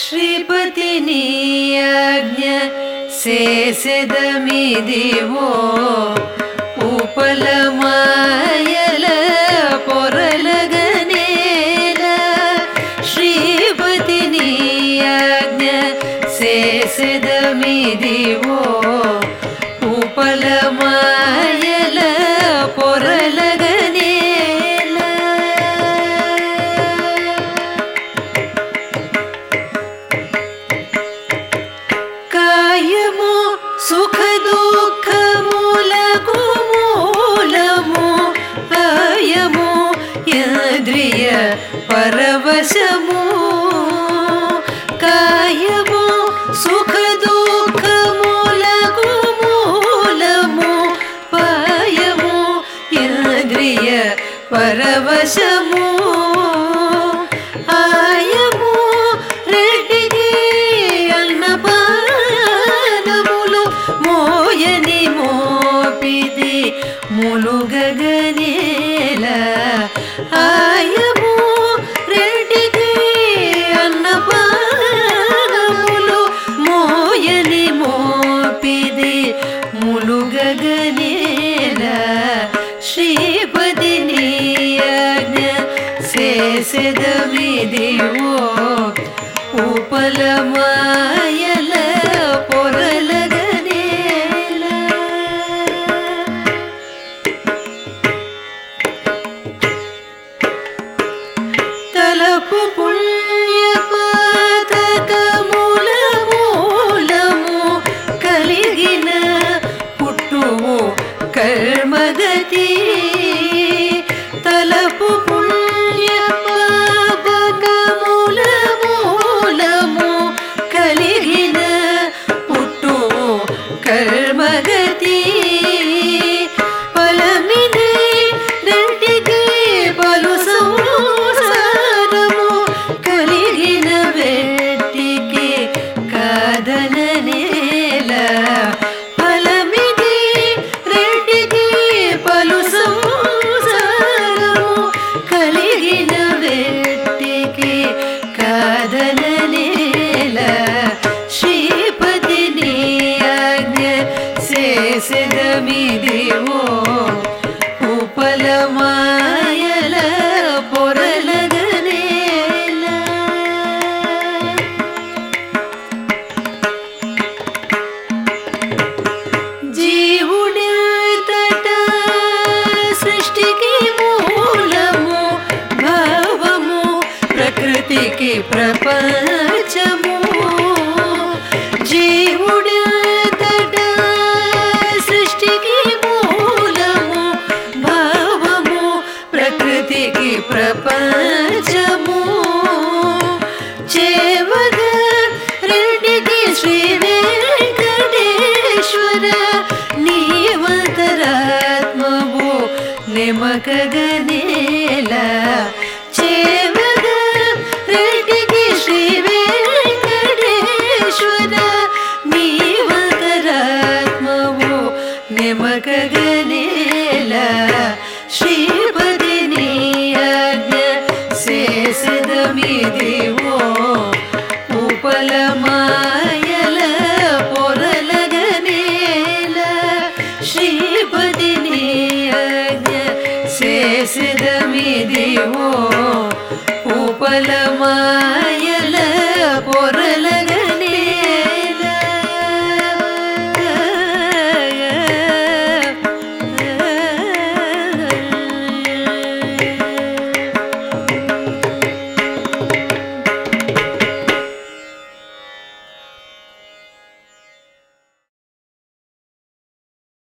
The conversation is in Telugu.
ಶ್ರೀಪತಿ ನೀಯಾಜ್ಞ ಸೇಸೆದಮಿದಿವೋ ಉಪಲ ಮಾಯಲ ಪೊರಲಗನೇಲ ಶ್ರೀಪತಿ ನೀಯಾಜ್ಞ ಸೇಸೆದಮಿದಿವೋ ಉಪಲ ಮಾಯಲ ಪೊರಲಗನೇಲ కాయము సుఖ దుఃఖ మూలకు మూలము కాయము ఇంద్రియ పరవశము కాయము సుఖ దుఃఖ మూలకు మూలము కాయము ఇంద్రియ పరవశము ఆయము రెడ్డికి అన్నపానములు మోయని మోపిది ములుగగనేల ఆయము రెడ్డికి అన్నపానములు మోయని మోపిది ములుగగనేల శ్రీపతి నీయాజ్ఞ సేసెదమిదివో ఉపల మాయల పొరలగనేల తలపు పుణ్య పాతకముల మూలము కలిగిన పుట్టువు కర్మగతి తలపు పుణ్య పాపకముల మూలము కలిగిన పుట్టువు కర్మగతి ఫలమిది రెంటికి పలు సంసారము కలిగిన వెట్టికి కాదననేల ఫలమిది రెంటికి పలు సంసారము కలిగిన వెట్టికి కాదననేల శ్రీపతి నీయాజ్ఞ సేసెదమిదివో ఉపల మాయల పొరలగనేల జీవుడెంతట సృష్టికి మూలము భావము ప్రకృతికి ప్రపంచము జీవుడెంతట సృష్టికి మూలము భావము ప్రకృతికి ప్రపంచము చేవగ రెండికి శ్రీ వెంకటేశ్వర నీవంతరాత్మవు నెమకగ